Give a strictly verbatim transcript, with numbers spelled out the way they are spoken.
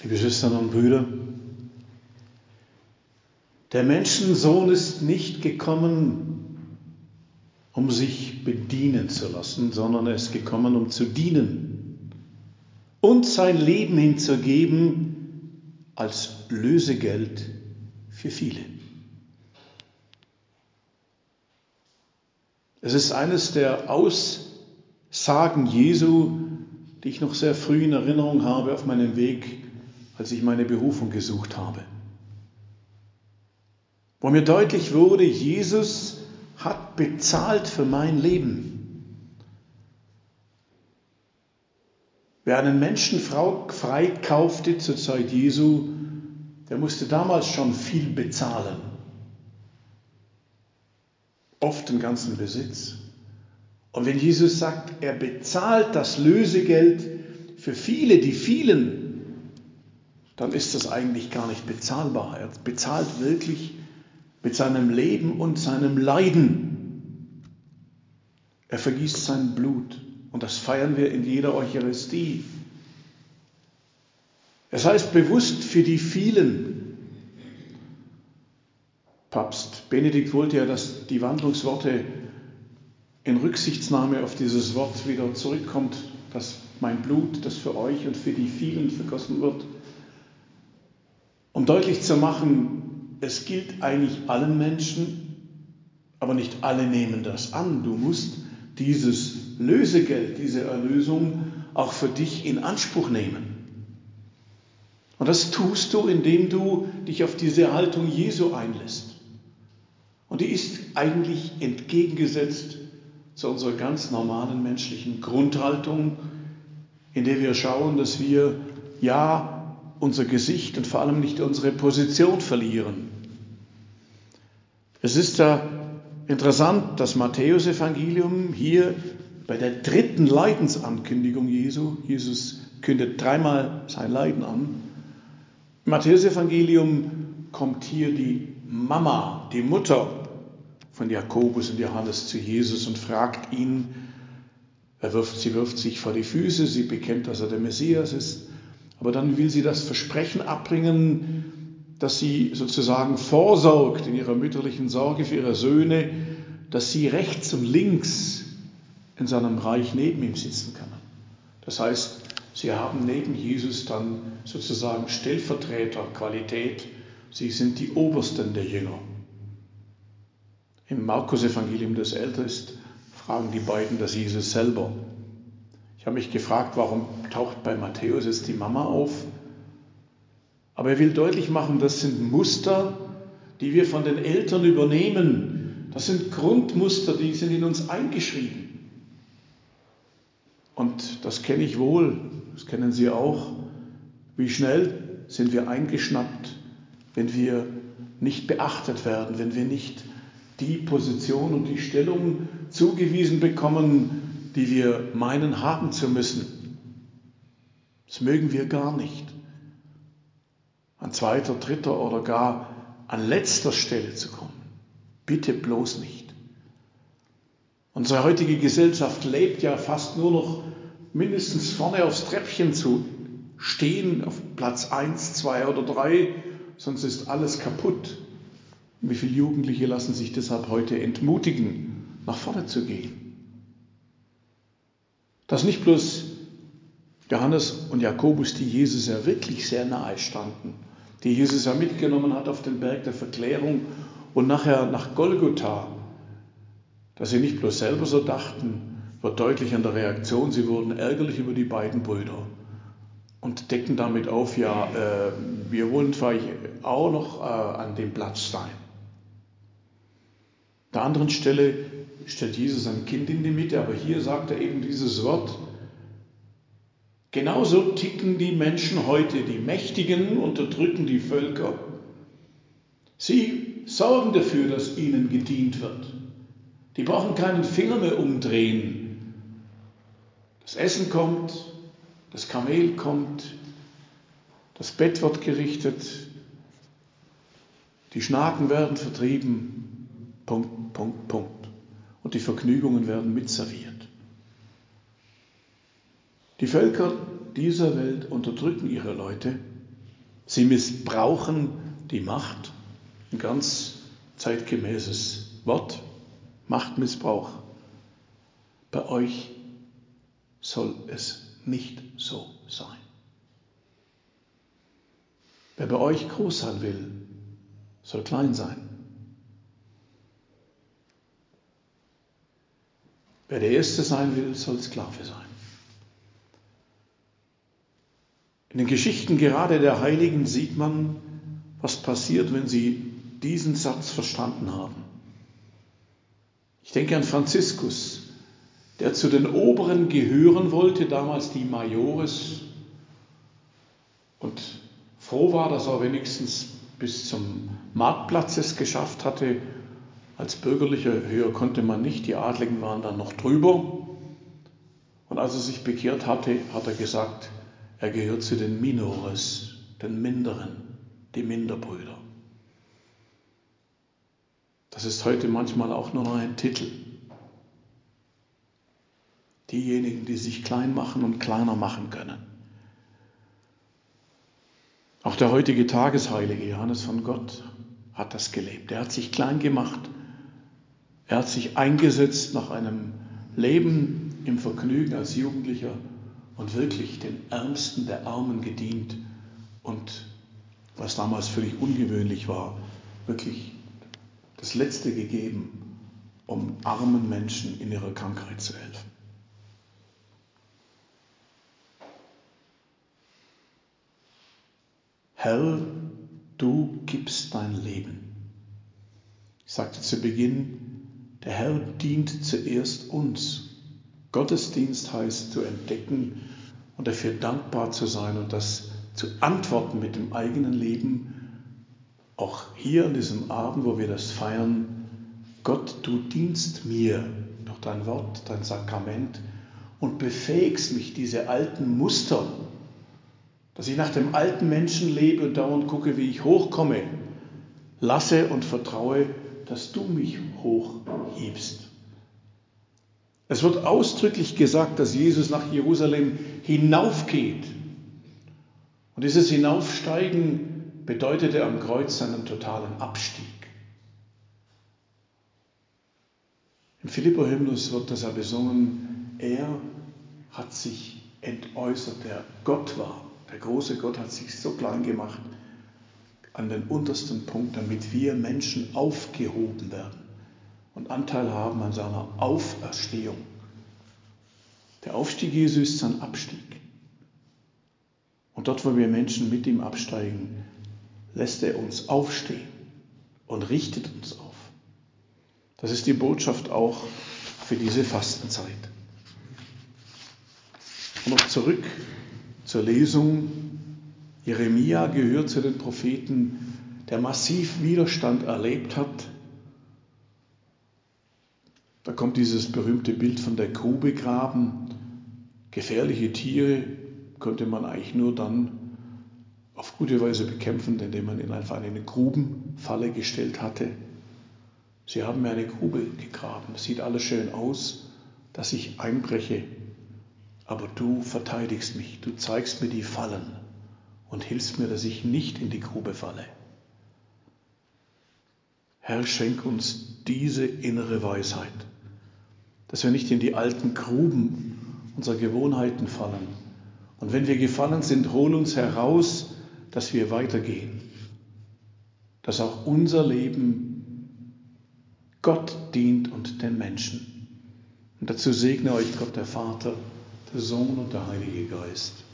Liebe Schwestern und Brüder, der Menschensohn ist nicht gekommen, um sich bedienen zu lassen, sondern er ist gekommen, um zu dienen und sein Leben hinzugeben als Lösegeld für viele. Es ist eines der Aussagen Jesu, die ich noch sehr früh in Erinnerung habe auf meinem Weg, als ich meine Berufung gesucht habe. Wo mir deutlich wurde, Jesus hat bezahlt für mein Leben. Wer einen Menschen freikaufte zur Zeit Jesu, der musste damals schon viel bezahlen. Oft den ganzen Besitz. Und wenn Jesus sagt, er bezahlt das Lösegeld für viele, die vielen, dann ist das eigentlich gar nicht bezahlbar. Er bezahlt wirklich mit seinem Leben und seinem Leiden. Er vergießt sein Blut. Und das feiern wir in jeder Eucharistie. Es heißt bewusst für die vielen. Papst Benedikt wollte ja, dass die Wandlungsworte in Rücksichtnahme auf dieses Wort wieder zurückkommt, dass mein Blut, das für euch und für die vielen vergossen wird, um deutlich zu machen, es gilt eigentlich allen Menschen, aber nicht alle nehmen das an. Du musst dieses Lösegeld, diese Erlösung auch für dich in Anspruch nehmen. Und das tust du, indem du dich auf diese Haltung Jesu einlässt. Und die ist eigentlich entgegengesetzt zu unserer ganz normalen menschlichen Grundhaltung, in der wir schauen, dass wir ja unser Gesicht und vor allem nicht unsere Position verlieren. Es ist ja interessant, das Matthäusevangelium hier bei der dritten Leidensankündigung Jesu, Jesus kündet dreimal sein Leiden an. Im Matthäusevangelium kommt hier die Mama, die Mutter von Jakobus und Johannes zu Jesus und fragt ihn, er wirft, sie wirft sich vor die Füße, sie bekennt, dass er der Messias ist, aber dann will sie das Versprechen abbringen, dass sie sozusagen vorsorgt in ihrer mütterlichen Sorge für ihre Söhne, dass sie rechts und links in seinem Reich neben ihm sitzen kann. Das heißt, sie haben neben Jesus dann sozusagen Stellvertreterqualität. Sie sind die Obersten der Jünger. Im Markus-Evangelium, das älter ist, fragen die beiden das Jesus selber. Ich habe mich gefragt, warum taucht bei Matthäus jetzt die Mama auf? Aber er will deutlich machen, das sind Muster, die wir von den Eltern übernehmen. Das sind Grundmuster, die sind in uns eingeschrieben. Und das kenne ich wohl, das kennen Sie auch. Wie schnell sind wir eingeschnappt, wenn wir nicht beachtet werden, wenn wir nicht die Position und die Stellung zugewiesen bekommen, die wir meinen haben zu müssen. Das mögen wir gar nicht. An zweiter, dritter oder gar an letzter Stelle zu kommen. Bitte bloß nicht. Unsere heutige Gesellschaft lebt ja fast nur noch mindestens vorne aufs Treppchen zu stehen, auf Platz eins, zwei oder drei, sonst ist alles kaputt. Wie viele Jugendliche lassen sich deshalb heute entmutigen, nach vorne zu gehen? Dass nicht bloß Johannes und Jakobus, die Jesus ja wirklich sehr nahe standen, die Jesus ja mitgenommen hat auf den Berg der Verklärung und nachher nach Golgotha, dass sie nicht bloß selber so dachten, wird deutlich an der Reaktion, sie wurden ärgerlich über die beiden Brüder und deckten damit auf, ja, äh, wir wollen zwar auch noch äh, an dem Platz sein. An der anderen Stelle stellt Jesus ein Kind in die Mitte, aber hier sagt er eben dieses Wort. Genauso ticken die Menschen heute, die Mächtigen unterdrücken die Völker. Sie sorgen dafür, dass ihnen gedient wird. Die brauchen keinen Finger mehr umdrehen. Das Essen kommt, das Kamel kommt, das Bett wird gerichtet, die Schnaken werden vertrieben, Punkt, Punkt, Punkt. Und die Vergnügungen werden mitserviert. Die Völker dieser Welt unterdrücken ihre Leute Sie missbrauchen die Macht, ein ganz zeitgemäßes Wort, Machtmissbrauch. Bei euch soll es nicht so sein. Wer bei euch groß sein will, soll klein sein. Wer der Erste sein will, soll Sklave sein. In den Geschichten gerade der Heiligen sieht man, was passiert, wenn sie diesen Satz verstanden haben. Ich denke an Franziskus, der zu den Oberen gehören wollte, damals die Majores, und froh war, dass er wenigstens bis zum Marktplatz es geschafft hatte. Als Bürgerlicher höher konnte man nicht, die Adligen waren dann noch drüber. Und als er sich bekehrt hatte, hat er gesagt, er gehört zu den Minores, den Minderen, die Minderbrüder. Das ist heute manchmal auch nur noch ein Titel. Diejenigen, die sich klein machen und kleiner machen können. Auch der heutige Tagesheilige Johannes von Gott hat das gelebt. Er hat sich klein gemacht. Er hat sich eingesetzt nach einem Leben im Vergnügen als Jugendlicher und wirklich den Ärmsten der Armen gedient und, was damals völlig ungewöhnlich war, wirklich das Letzte gegeben, um armen Menschen in ihrer Krankheit zu helfen. Herr, du gibst dein Leben. Ich sagte zu Beginn, der Herr dient zuerst uns. Gottesdienst heißt zu entdecken und dafür dankbar zu sein und das zu antworten mit dem eigenen Leben. Auch hier an diesem Abend, wo wir das feiern, Gott, du dienst mir durch dein Wort, dein Sakrament und befähigst mich, diese alten Muster, dass ich nach dem alten Menschen lebe und dauernd gucke, wie ich hochkomme, lasse und vertraue, dass du mich hochhebst. Es wird ausdrücklich gesagt, dass Jesus nach Jerusalem hinaufgeht. Und dieses Hinaufsteigen bedeutete am Kreuz seinen totalen Abstieg. Im Philipper-Hymnus wird das ja besungen, er hat sich entäußert, der Gott war. Der große Gott hat sich so klein gemacht an den untersten Punkt, damit wir Menschen aufgehoben werden und Anteil haben an seiner Auferstehung. Der Aufstieg Jesu ist sein Abstieg. Und dort, wo wir Menschen mit ihm absteigen, lässt er uns aufstehen und richtet uns auf. Das ist die Botschaft auch für diese Fastenzeit. Und noch zurück zur Lesung. Jeremia gehört zu den Propheten, der massiv Widerstand erlebt hat. Da kommt dieses berühmte Bild von der Grube graben. Gefährliche Tiere konnte man eigentlich nur dann auf gute Weise bekämpfen, indem man ihn einfach in eine Grubenfalle gestellt hatte. Sie haben mir eine Grube gegraben. Es sieht alles schön aus, dass ich einbreche. Aber du verteidigst mich. Du zeigst mir die Fallen und hilfst mir, dass ich nicht in die Grube falle. Herr, schenk uns diese innere Weisheit, dass wir nicht in die alten Gruben unserer Gewohnheiten fallen. Und wenn wir gefallen sind, hol uns heraus, dass wir weitergehen. Dass auch unser Leben Gott dient und den Menschen. Und dazu segne euch Gott der Vater, der Sohn und der Heilige Geist.